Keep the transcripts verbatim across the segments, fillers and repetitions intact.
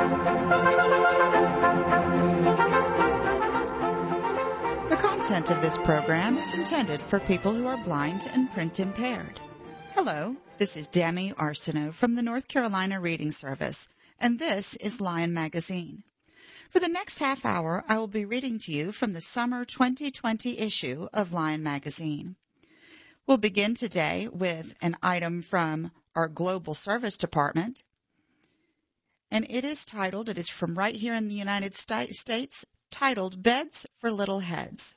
The content of this program is intended for people who are blind and print impaired. Hello, this is Demi Arsenault from the North Carolina Reading Service, and this is Lion Magazine. For the next half hour, I will be reading to you from the summer twenty twenty issue of Lion Magazine. We'll begin today with an item from our Global Service Department, and it is titled, it is from right here in the United States, titled Beds for Little Heads.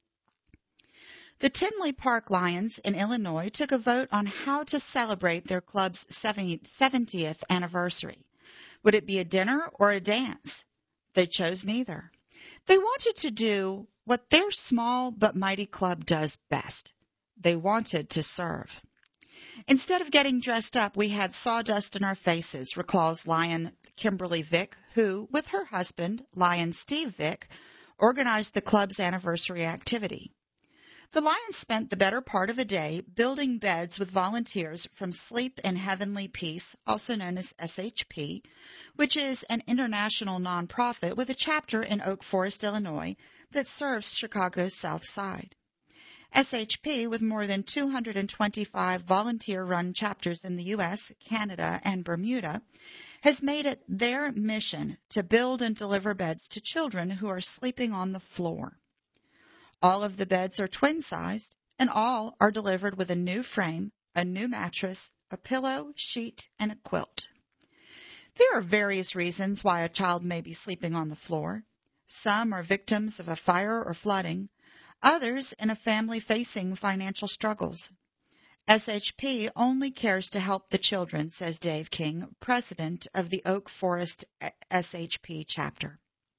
The Tinley Park Lions in Illinois took a vote on how to celebrate their club's seventieth anniversary. Would it be a dinner or a dance? They chose neither. They wanted to do what their small but mighty club does best. They wanted to serve. Instead of getting dressed up, we had sawdust in our faces, recalls Lion Kimberly Vick, who, with her husband, Lion Steve Vick, organized the club's anniversary activity. The Lions spent the better part of a day building beds with volunteers from Sleep in Heavenly Peace, also known as S H P, which is an international nonprofit with a chapter in Oak Forest, Illinois, that serves Chicago's South Side. S H P, with more than two hundred twenty-five volunteer-run chapters in the U S, Canada, and Bermuda, has made it their mission to build and deliver beds to children who are sleeping on the floor. All of the beds are twin-sized, and all are delivered with a new frame, a new mattress, a pillow, sheet, and a quilt. There are various reasons why a child may be sleeping on the floor. Some are victims of a fire or flooding, others in a family facing financial struggles. S H P only cares to help the children, says Dave King, president of the Oak Forest S H P chapter.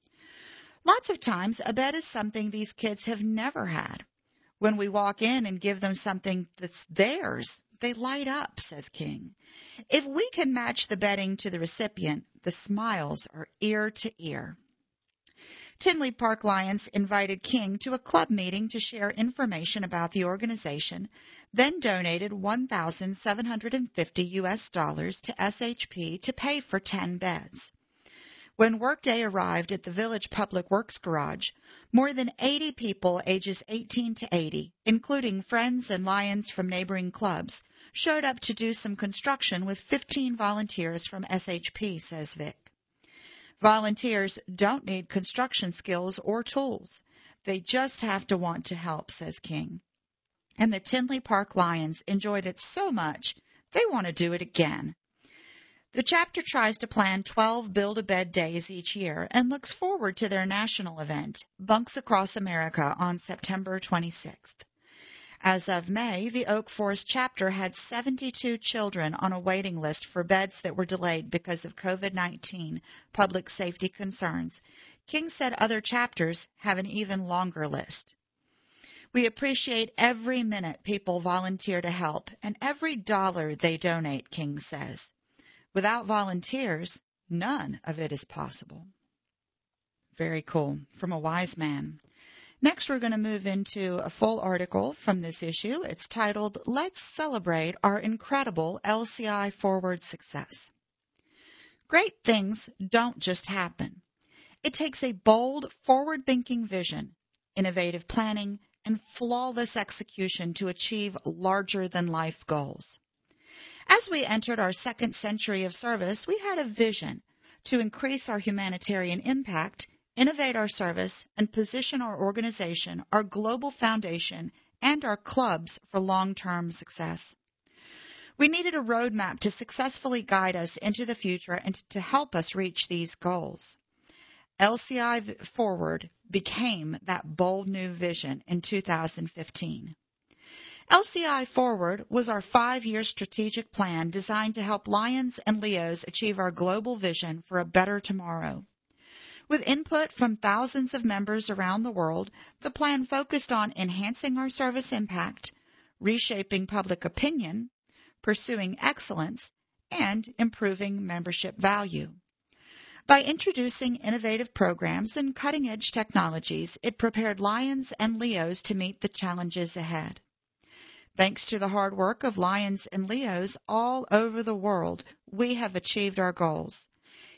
Lots of times, a bed is something these kids have never had. When we walk in and give them something that's theirs, they light up, says King. If we can match the bedding to the recipient, the smiles are ear to ear. Tinley Park Lions invited King to a club meeting to share information about the organization, then donated one thousand seven hundred fifty U S dollars to S H P to pay for ten beds. When Workday arrived at the Village Public Works Garage, more than eighty people ages eighteen to eighty, including friends and Lions from neighboring clubs, showed up to do some construction with fifteen volunteers from S H P, says Vic. Volunteers don't need construction skills or tools. They just have to want to help, says King. And the Tinley Park Lions enjoyed it so much, they want to do it again. The chapter tries to plan twelve Build-A-Bed days each year and looks forward to their national event, Bunks Across America, on September twenty-sixth. As of May, the Oak Forest chapter had seventy-two children on a waiting list for beds that were delayed because of COVID nineteen public safety concerns. King said other chapters have an even longer list. We appreciate every minute people volunteer to help and every dollar they donate, King says. Without volunteers, none of it is possible. Very cool. From a wise man. Next, we're going to move into a full article from this issue. It's titled, Let's Celebrate Our Incredible L C I Forward Success. Great things don't just happen. It takes a bold, forward-thinking vision, innovative planning, and flawless execution to achieve larger-than-life goals. As we entered our second century of service, we had a vision to increase our humanitarian impact, innovate our service, and position our organization, our global foundation, and our clubs for long-term success. We needed a roadmap to successfully guide us into the future and to help us reach these goals. L C I Forward became that bold new vision in two thousand fifteen. L C I Forward was our five-year strategic plan designed to help Lions and Leos achieve our global vision for a better tomorrow. With input from thousands of members around the world, the plan focused on enhancing our service impact, reshaping public opinion, pursuing excellence, and improving membership value. By introducing innovative programs and cutting-edge technologies, it prepared Lions and Leos to meet the challenges ahead. Thanks to the hard work of Lions and Leos all over the world, we have achieved our goals.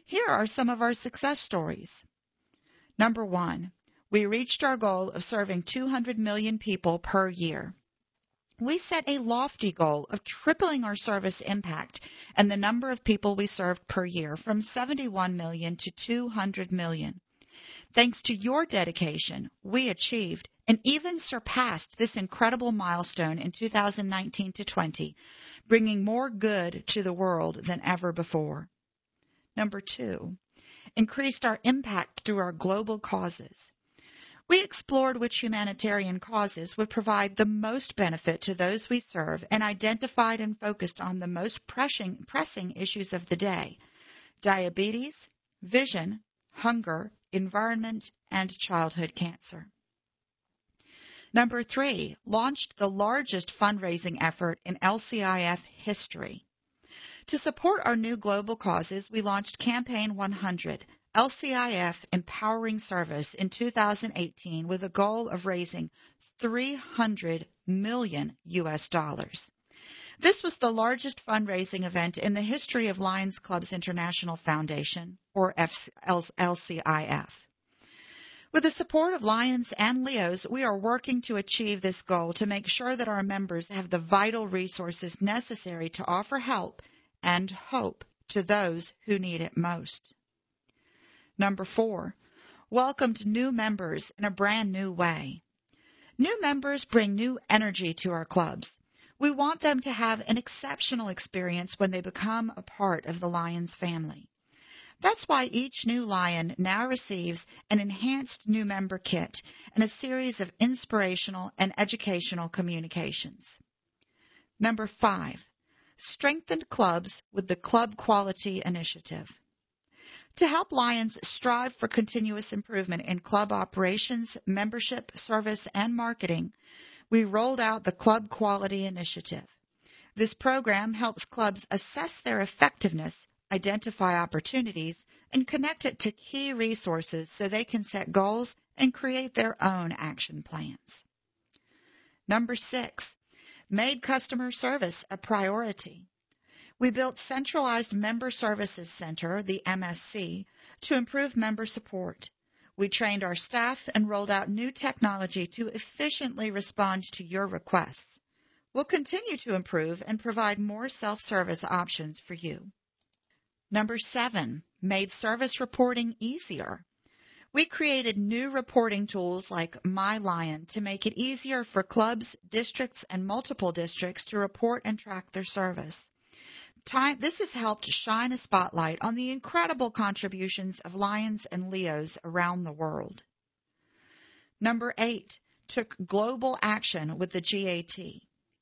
Here are some of our success stories. Number one, we reached our goal of serving two hundred million people per year. We set a lofty goal of tripling our service impact and the number of people we served per year from seventy-one million to two hundred million. Thanks to your dedication, we achieved and even surpassed this incredible milestone in two thousand nineteen to twenty, bringing more good to the world than ever before. Number two, increased our impact through our global causes. We explored which humanitarian causes would provide the most benefit to those we serve and identified and focused on the most pressing, pressing issues of the day: diabetes, vision, hunger, environment, and childhood cancer. Number three, launched the largest fundraising effort in L C I F history. To support our new global causes, we launched Campaign one hundred, L C I F Empowering Service, in two thousand eighteen with a goal of raising three hundred million U S dollars. This was the largest fundraising event in the history of Lions Clubs International Foundation, or L C I F. With the support of Lions and Leos, we are working to achieve this goal to make sure that our members have the vital resources necessary to offer help and hope to those who need it most. Number four, welcomed new members in a brand new way. New members bring new energy to our clubs. We want them to have an exceptional experience when they become a part of the Lions family. That's why each new Lion now receives an enhanced new member kit and a series of inspirational and educational communications. Number five, strengthened clubs with the Club Quality Initiative. To help Lions strive for continuous improvement in club operations, membership, service, and marketing, we rolled out the Club Quality Initiative. This program helps clubs assess their effectiveness, identify opportunities, and connect it to key resources so they can set goals and create their own action plans. Number six, made customer service a priority. We built Centralized Member Services Center, the M S C, to improve member support. We trained our staff and rolled out new technology to efficiently respond to your requests. We'll continue to improve and provide more self-service options for you. Number seven, made service reporting easier. We created new reporting tools like MyLion to make it easier for clubs, districts, and multiple districts to report and track their service. Time, this has helped shine a spotlight on the incredible contributions of Lions and Leos around the world. Number eight, took global action with the G A T.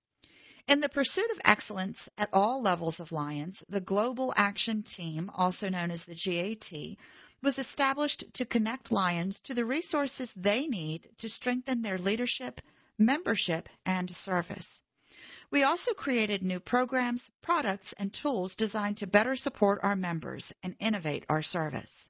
In the pursuit of excellence at all levels of Lions, the Global Action Team, also known as the G A T, was established to connect Lions to the resources they need to strengthen their leadership, membership, and service. We also created new programs, products, and tools designed to better support our members and innovate our service.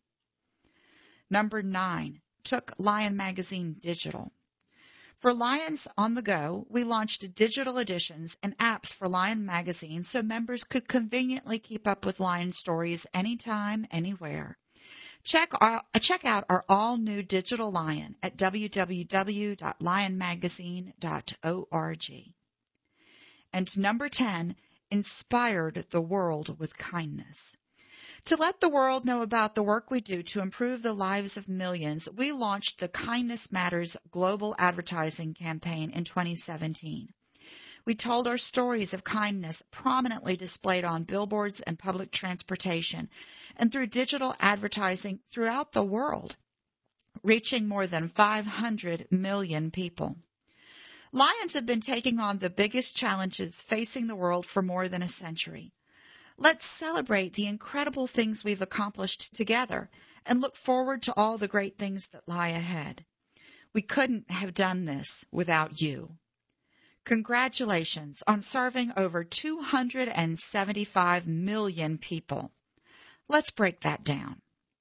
Number nine, took Lion Magazine digital. For Lions on the go, we launched digital editions and apps for Lion Magazine so members could conveniently keep up with Lion stories anytime, anywhere. Check, our, check out our all-new digital Lion at w w w dot lion magazine dot org. And number ten, inspired the world with kindness. To let the world know about the work we do to improve the lives of millions, we launched the Kindness Matters Global Advertising Campaign in twenty seventeen. We told our stories of kindness prominently displayed on billboards and public transportation and through digital advertising throughout the world, reaching more than five hundred million people. Lions have been taking on the biggest challenges facing the world for more than a century. Let's celebrate the incredible things we've accomplished together and look forward to all the great things that lie ahead. We couldn't have done this without you. Congratulations on serving over two hundred seventy-five million people. Let's break that down.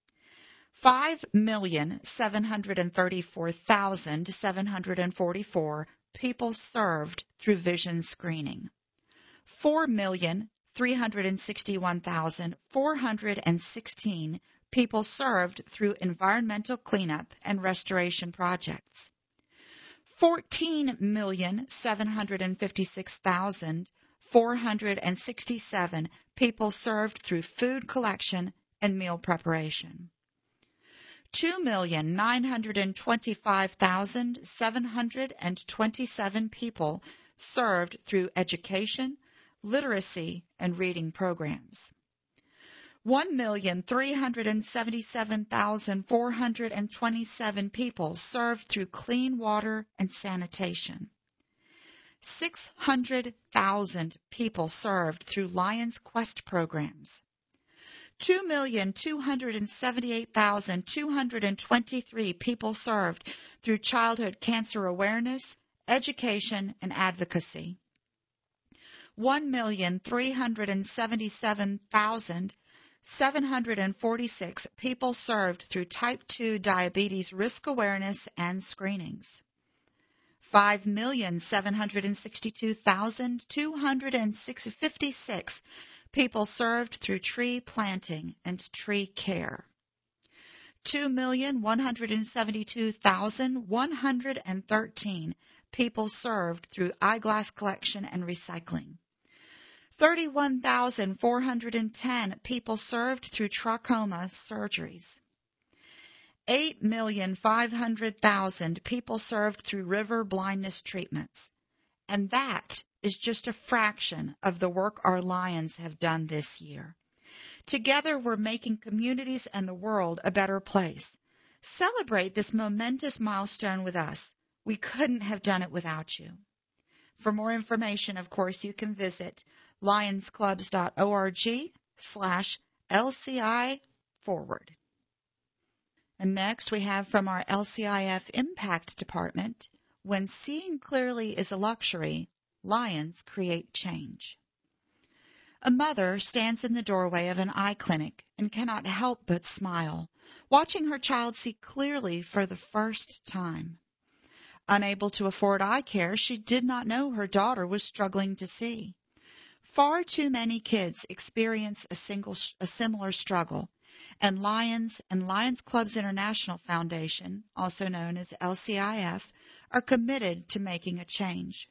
five million seven hundred thirty-four thousand seven hundred forty-four people served through vision screening. four million three hundred sixty-one thousand four hundred sixteen people served through environmental cleanup and restoration projects. fourteen million seven hundred fifty-six thousand four hundred sixty-seven people served through food collection and meal preparation. two million nine hundred twenty-five thousand seven hundred twenty-seven people served through education, literacy, and reading programs. one million three hundred seventy-seven thousand four hundred twenty-seven people served through clean water and sanitation. six hundred thousand people served through Lions Quest programs. two million two hundred seventy-eight thousand two hundred twenty-three people served through childhood cancer awareness, education, and advocacy. one million three hundred seventy-seven thousand seven hundred forty-six people served through type two diabetes risk awareness and screenings. five million seven hundred sixty-two thousand two hundred fifty-six people served through tree planting and tree care. two million one hundred seventy-two thousand one hundred thirteen people served through eyeglass collection and recycling. thirty-one thousand four hundred ten people served through trachoma surgeries. eight million five hundred thousand people served through river blindness treatments. And that is just a fraction of the work our Lions have done this year. Together, we're making communities and the world a better place. Celebrate this momentous milestone with us. We couldn't have done it without you. For more information, of course, you can visit lionsclubs.org slash LCI forward. And next we have from our L C I F Impact Department, when seeing clearly is a luxury, Lions create change. A mother stands in the doorway of an eye clinic and cannot help but smile, watching her child see clearly for the first time. Unable to afford eye care, she did not know her daughter was struggling to see. Far too many kids experience a, single, a similar struggle, and Lions and Lions Clubs International Foundation, also known as L C I F, are committed to making a change.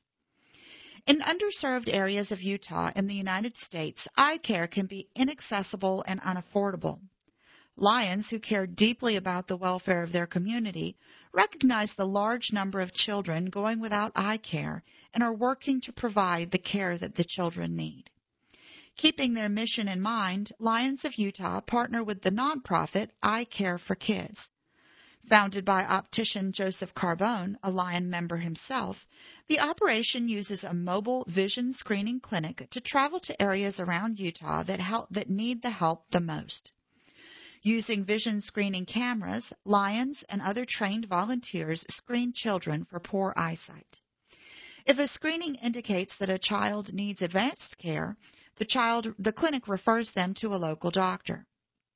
In underserved areas of Utah and the United States, eye care can be inaccessible and unaffordable. Lions, who care deeply about the welfare of their community, recognize the large number of children going without eye care and are working to provide the care that the children need. Keeping their mission in mind, Lions of Utah partner with the nonprofit Eye Care for Kids. Founded by optician Joseph Carbone, a Lion member himself, the operation uses a mobile vision screening clinic to travel to areas around Utah that help, that need the help the most. Using vision screening cameras, Lions and other trained volunteers screen children for poor eyesight. If a screening indicates that a child needs advanced care, the child, the clinic refers them to a local doctor.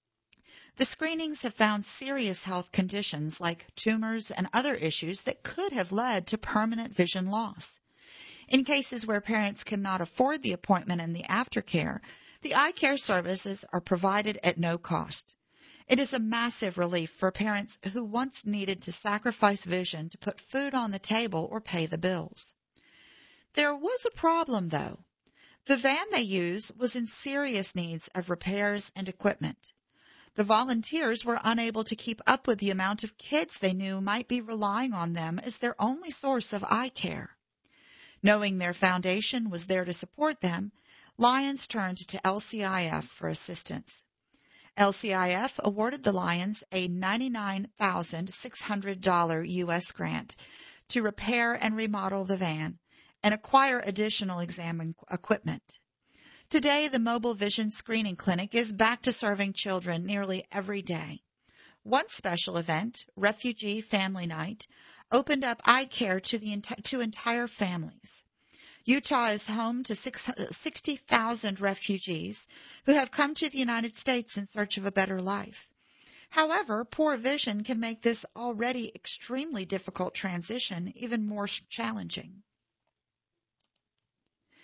The screenings have found serious health conditions like tumors and other issues that could have led to permanent vision loss. In cases where parents cannot afford the appointment and the aftercare, the eye care services are provided at no cost. It is a massive relief for parents who once needed to sacrifice vision to put food on the table or pay the bills. There was a problem, though. The van they used was in serious needs of repairs and equipment. The volunteers were unable to keep up with the amount of kids they knew might be relying on them as their only source of eye care. Knowing their foundation was there to support them, Lions turned to L C I F for assistance. L C I F awarded the Lions a ninety-nine thousand six hundred dollars U S grant to repair and remodel the van and acquire additional exam equipment. Today, the mobile vision screening clinic is back to serving children nearly every day. One special event, Refugee Family Night, opened up eye care to, the enti- to entire families. Utah is home to sixty thousand refugees who have come to the United States in search of a better life. However, poor vision can make this already extremely difficult transition even more challenging.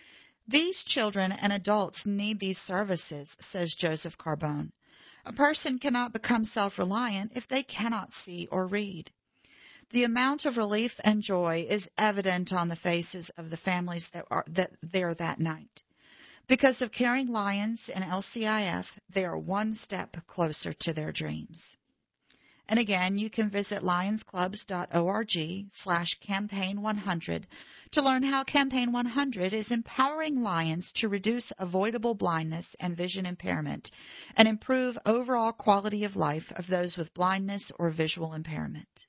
These children and adults need these services, says Joseph Carbone. A person cannot become self-reliant if they cannot see or read. The amount of relief and joy is evident on the faces of the families that are that there that night. Because of Caring Lions and L C I F, they are one step closer to their dreams. And again, you can visit lionsclubs.org slash campaign 100 to learn how Campaign one hundred is empowering Lions to reduce avoidable blindness and vision impairment and improve overall quality of life of those with blindness or visual impairment.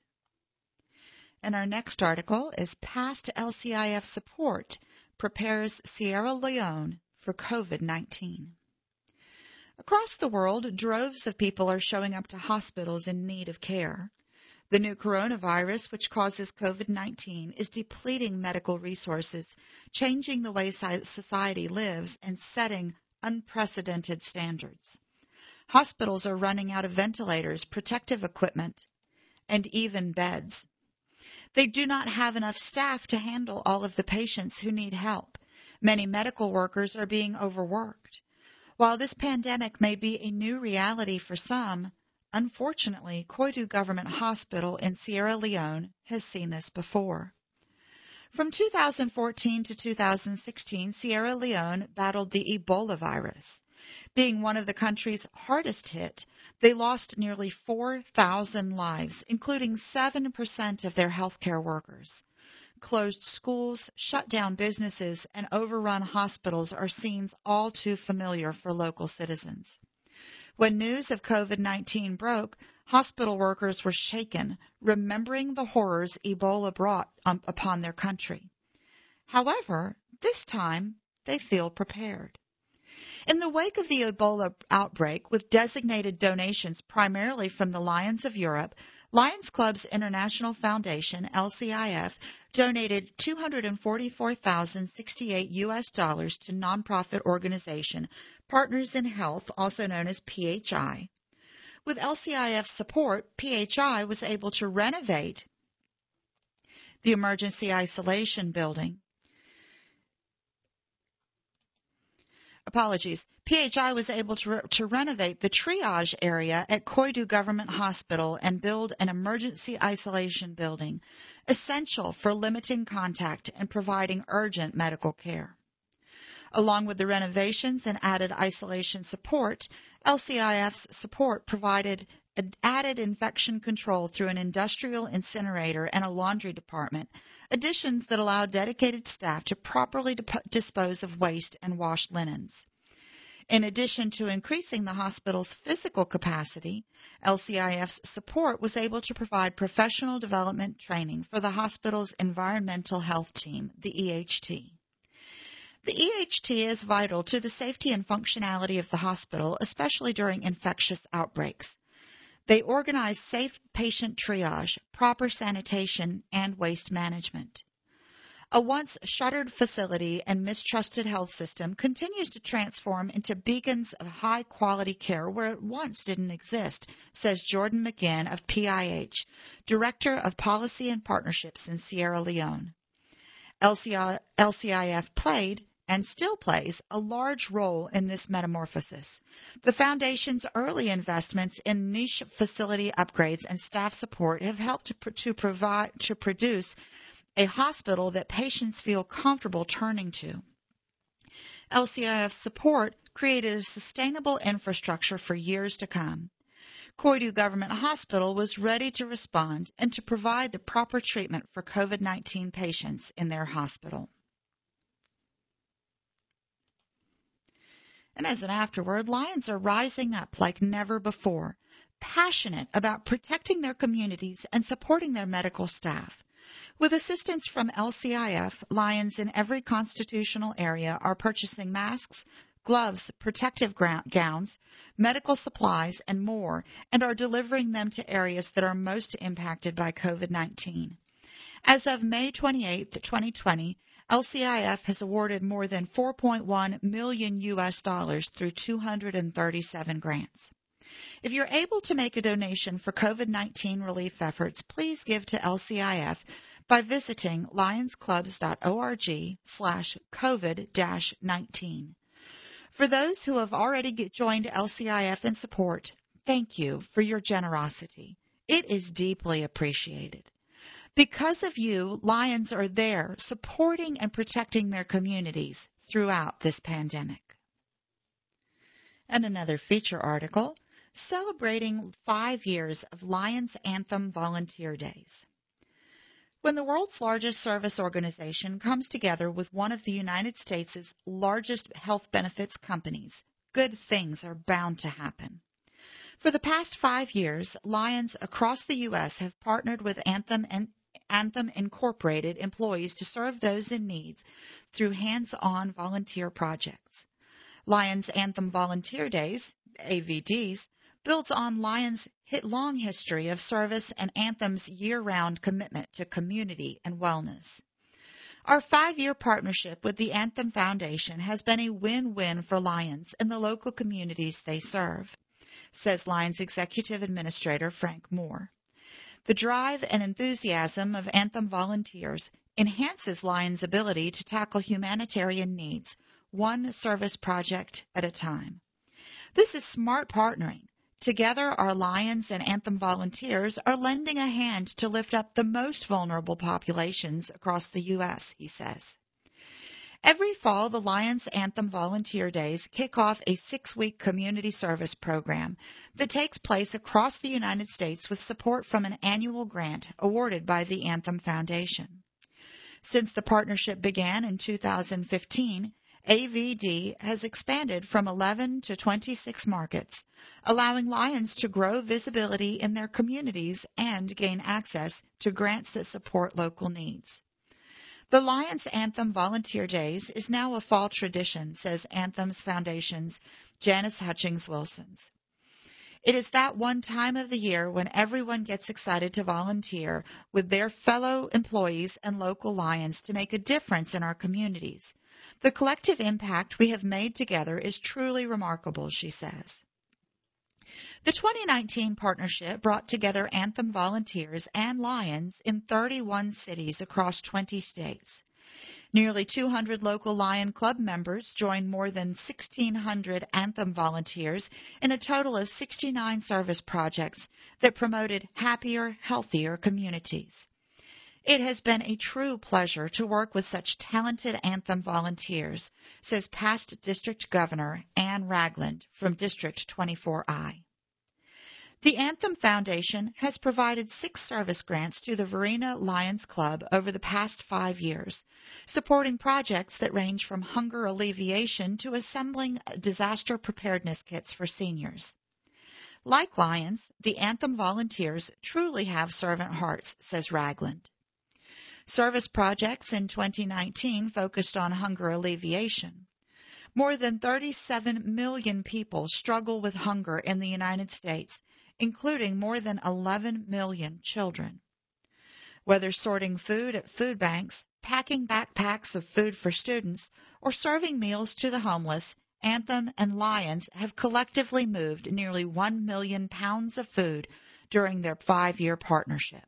And our next article is Past L C I F Support Prepares Sierra Leone for COVID nineteen. Across the world, droves of people are showing up to hospitals in need of care. The new coronavirus, which causes COVID nineteen, is depleting medical resources, changing the way society lives, and setting unprecedented standards. Hospitals are running out of ventilators, protective equipment, and even beds. They do not have enough staff to handle all of the patients who need help. Many medical workers are being overworked. While this pandemic may be a new reality for some, unfortunately, Koidu Government Hospital in Sierra Leone has seen this before. From two thousand fourteen to two thousand sixteen, Sierra Leone battled the Ebola virus. Being one of the country's hardest hit, they lost nearly four thousand lives, including seven percent of their healthcare workers. Closed schools, shut down businesses, and overrun hospitals are scenes all too familiar for local citizens. When news of COVID nineteen broke, hospital workers were shaken, remembering the horrors Ebola brought um, upon their country. However, this time they feel prepared. In the wake of the Ebola outbreak, with designated donations primarily from the Lions of Europe, Lions Clubs International Foundation, L C I F, donated two hundred forty-four thousand sixty-eight U S dollars to nonprofit organization Partners in Health, also known as P H I. With L C I F support, P H I was able to renovate the emergency isolation building. Apologies. P H I was able to, re- to renovate the triage area at Koidu Government Hospital and build an emergency isolation building, essential for limiting contact and providing urgent medical care. Along with the renovations and added isolation support, L C I F's support provided added infection control through an industrial incinerator and a laundry department, additions that allow dedicated staff to properly dip- dispose of waste and wash linens. In addition to increasing the hospital's physical capacity, L C I F's support was able to provide professional development training for the hospital's environmental health team, the E H T. The E H T is vital to the safety and functionality of the hospital, especially during infectious outbreaks. They organize safe patient triage, proper sanitation, and waste management. A once shuttered facility and mistrusted health system continues to transform into beacons of high-quality care where it once didn't exist, says Jordan McGinn of P I H, Director of Policy and Partnerships in Sierra Leone. L C I F played and still plays a large role in this metamorphosis. The Foundation's early investments in niche facility upgrades and staff support have helped to, to provide to produce a hospital that patients feel comfortable turning to. L C I F's support created a sustainable infrastructure for years to come. Koidu Government Hospital was ready to respond and to provide the proper treatment for COVID nineteen patients in their hospital. And as an afterword, Lions are rising up like never before, passionate about protecting their communities and supporting their medical staff. With assistance from L C I F, Lions in every constitutional area are purchasing masks, gloves, protective gowns, medical supplies, and more, and are delivering them to areas that are most impacted by COVID nineteen. As of May twenty-eighth, twenty twenty, L C I F has awarded more than four point one million U S dollars through two hundred thirty-seven grants. If you're able to make a donation for COVID nineteen relief efforts, please give to L C I F by visiting lionsclubs.org slash COVID nineteen. For those who have already joined L C I F in support, thank you for your generosity. It is deeply appreciated. Because of you, Lions are there supporting and protecting their communities throughout this pandemic. And another feature article, celebrating five years of Lions Anthem Volunteer Days. When the world's largest service organization comes together with one of the United States' largest health benefits companies, good things are bound to happen. For the past five years, Lions across the U S have partnered with Anthem and Anthem Incorporated employees to serve those in need through hands-on volunteer projects. Lions Anthem Volunteer Days, A V Ds, builds on Lions' long history of service and Anthem's year-round commitment to community and wellness. Our five-year partnership with the Anthem Foundation has been a win-win for Lions and the local communities they serve, says Lions Executive Administrator Frank Moore. The drive and enthusiasm of Anthem volunteers enhances Lions' ability to tackle humanitarian needs, one service project at a time. This is smart partnering. Together, our Lions and Anthem volunteers are lending a hand to lift up the most vulnerable populations across the U S, he says. Every fall, the Lions Anthem Volunteer Days kick off a six-week community service program that takes place across the United States with support from an annual grant awarded by the Anthem Foundation. Since the partnership began in two thousand fifteen, A V D has expanded from eleven to twenty-six markets, allowing Lions to grow visibility in their communities and gain access to grants that support local needs. The Lions Anthem Volunteer Days is now a fall tradition, says Anthem's Foundation's Janice Hutchings-Wilsons. It is that one time of the year when everyone gets excited to volunteer with their fellow employees and local Lions to make a difference in our communities. The collective impact we have made together is truly remarkable, she says. The twenty nineteen partnership brought together Anthem volunteers and Lions in thirty-one cities across twenty states. Nearly two hundred local Lion Club members joined more than sixteen hundred Anthem volunteers in a total of sixty-nine service projects that promoted happier, healthier communities. It has been a true pleasure to work with such talented Anthem volunteers, says past District Governor Ann Ragland from District twenty-four I. The Anthem Foundation has provided six service grants to the Varina Lions Club over the past five years, supporting projects that range from hunger alleviation to assembling disaster preparedness kits for seniors. Like Lions, the Anthem volunteers truly have servant hearts, says Ragland. Service projects in twenty nineteen focused on hunger alleviation. More than thirty-seven million people struggle with hunger in the United States, including more than eleven million children. Whether sorting food at food banks, packing backpacks of food for students, or serving meals to the homeless, Anthem and Lions have collectively moved nearly one million pounds of food during their five-year partnership.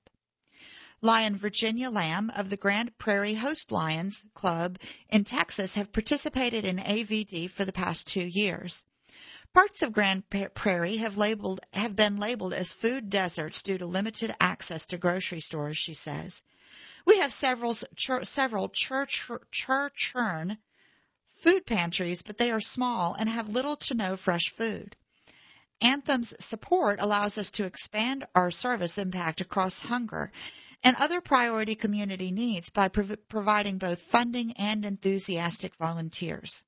Lion Virginia Lamb of the Grand Prairie Host Lions Club in Texas have participated in A V D for the past two years. Parts of Grand Prairie have labeled have been labeled as food deserts due to limited access to grocery stores, she says. We have several chur, several church churn food pantries, but they are small and have little to no fresh food. Anthem's support allows us to expand our service impact across hunger and other priority community needs by prov- providing both funding and enthusiastic volunteers.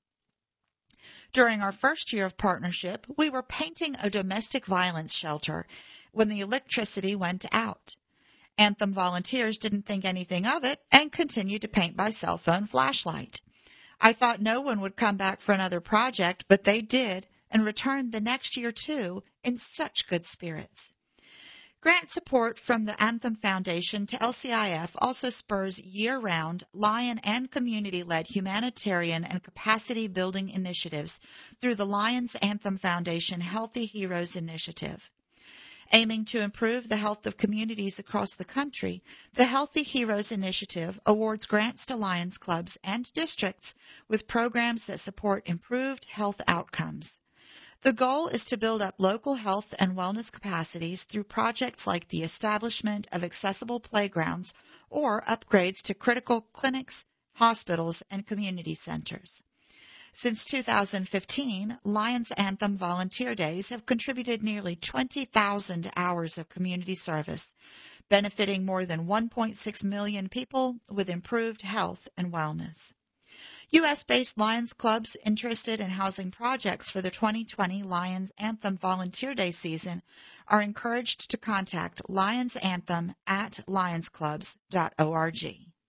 During our first year of partnership, we were painting a domestic violence shelter when the electricity went out. Anthem volunteers didn't think anything of it and continued to paint by cell phone flashlight. I thought no one would come back for another project, but they did and returned the next year too in such good spirits. Grant support from the Anthem Foundation to L C I F also spurs year-round Lion and community-led humanitarian and capacity-building initiatives through the Lions Anthem Foundation Healthy Heroes Initiative. Aiming to improve the health of communities across the country, the Healthy Heroes Initiative awards grants to Lions clubs and districts with programs that support improved health outcomes. The goal is to build up local health and wellness capacities through projects like the establishment of accessible playgrounds or upgrades to critical clinics, hospitals, and community centers. Since two thousand fifteen, Lions Anthem Volunteer Days have contributed nearly twenty thousand hours of community service, benefiting more than one point six million people with improved health and wellness. U S-based Lions clubs interested in housing projects for the twenty twenty Lions Anthem Volunteer Day season are encouraged to contact Lions Anthem at lions clubs dot org.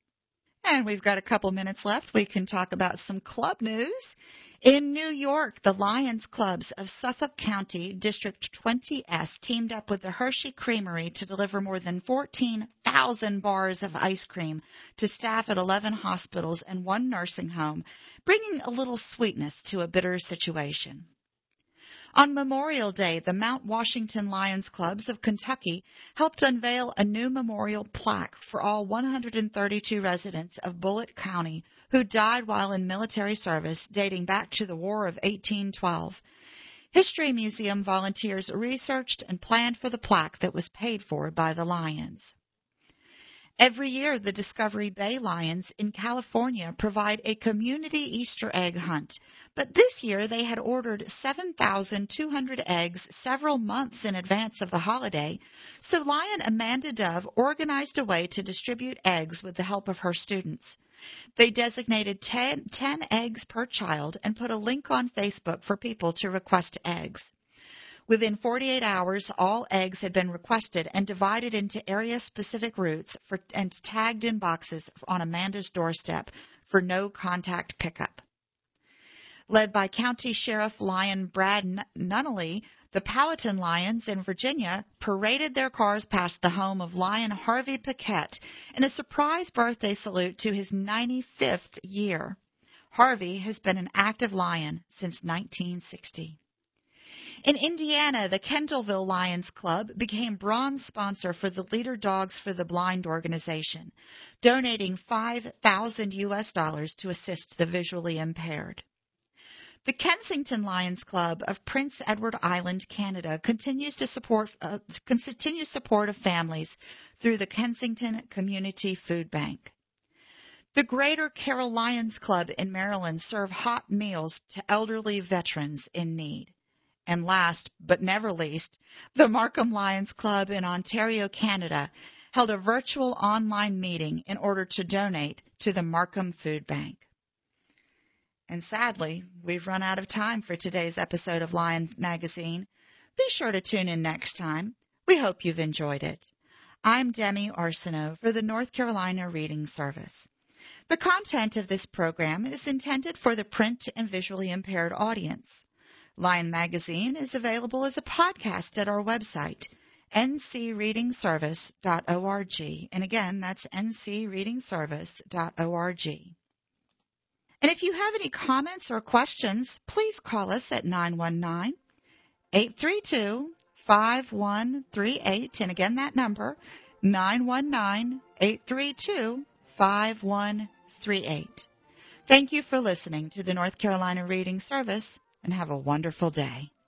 And we've got a couple minutes left. We can talk about some club news. In New York, the Lions Clubs of Suffolk County District twenty S teamed up with the Hershey Creamery to deliver more than fourteen thousand bars of ice cream to staff at eleven hospitals and one nursing home, bringing a little sweetness to a bitter situation. On Memorial Day, the Mount Washington Lions Clubs of Kentucky helped unveil a new memorial plaque for all one hundred thirty-two residents of Bullitt County who died while in military service dating back to the War of eighteen twelve. History Museum volunteers researched and planned for the plaque that was paid for by the Lions. Every year, the Discovery Bay Lions in California provide a community Easter egg hunt, but this year they had ordered seven thousand two hundred eggs several months in advance of the holiday, so Lion Amanda Dove organized a way to distribute eggs with the help of her students. They designated ten, ten eggs per child and put a link on Facebook for people to request eggs. Within forty-eight hours, all eggs had been requested and divided into area-specific routes for, and tagged in boxes on Amanda's doorstep for no-contact pickup. Led by County Sheriff Lion Brad Nunnally, the Powhatan Lions in Virginia paraded their cars past the home of Lion Harvey Paquette in a surprise birthday salute to his ninety-fifth year. Harvey has been an active Lion since nineteen sixty. In Indiana, the Kendallville Lions Club became bronze sponsor for the Leader Dogs for the Blind organization, donating five thousand U S dollars to assist the visually impaired. The Kensington Lions Club of Prince Edward Island, Canada, continues to support uh, continues support of families through the Kensington Community Food Bank. The Greater Carroll Lions Club in Maryland serve hot meals to elderly veterans in need. And last but never least, the Markham Lions Club in Ontario, Canada, held a virtual online meeting in order to donate to the Markham Food Bank. And sadly, we've run out of time for today's episode of Lion Magazine. Be sure to tune in next time. We hope you've enjoyed it. I'm Demi Arsenault for the North Carolina Reading Service. The content of this program is intended for the print and visually impaired audience. Lion Magazine is available as a podcast at our website, n c reading service dot org. And again, that's n c reading service dot org. And if you have any comments or questions, please call us at nine one nine, eight three two, five one three eight. And again, that number, nine one nine, eight three two, five one three eight. Thank you for listening to the North Carolina Reading Service, and have a wonderful day.